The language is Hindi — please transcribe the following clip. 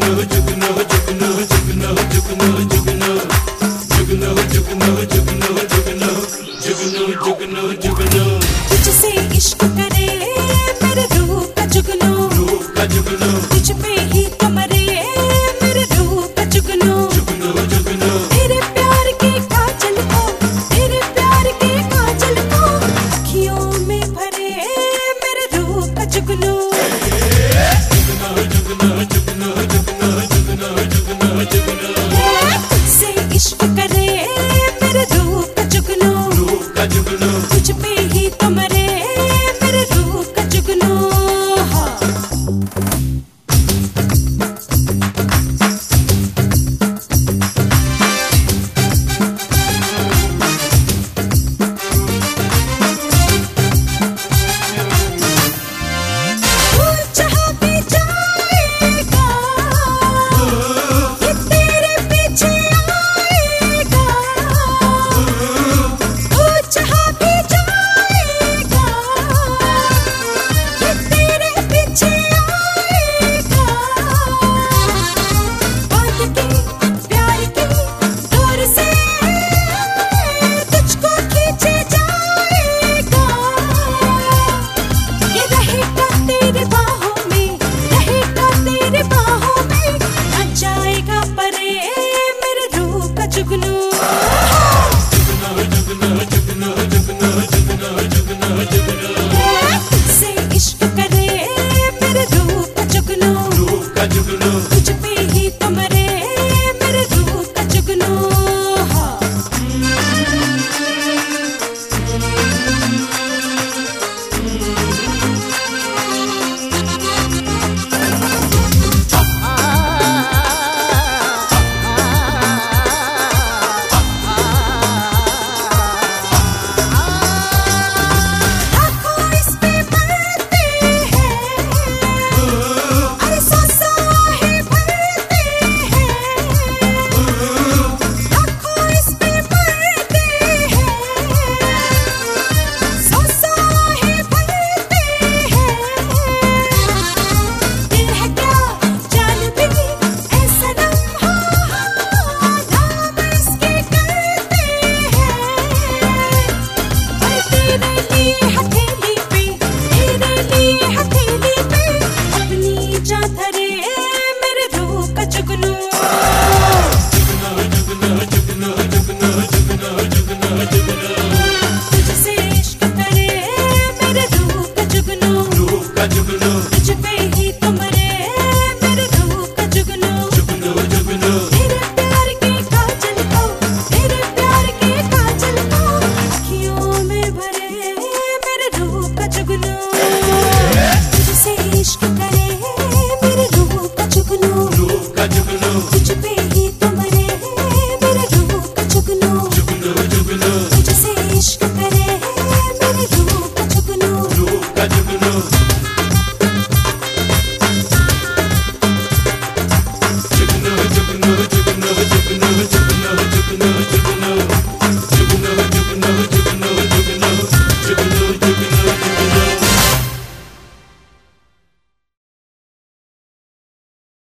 तुझसे इश्क करे मेरे रूह का जुगनू, तुझ पे ही तो मरे मेरे रूह का जुगनू। तेरे प्यार के काजल को, तेरे प्यार के काजल को अखियों में भरे मेरे रूह का जुगनू। तुझसे इश्क करे मेरे रूह का जुगनू, तुझ पे ही तो मरे मेरे रूह का जुगनू। तुझसे इश्क करे मेरे रूह का जुगनू।